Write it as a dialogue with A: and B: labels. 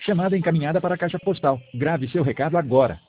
A: Chamada encaminhada para a caixa postal. Grave seu recado agora.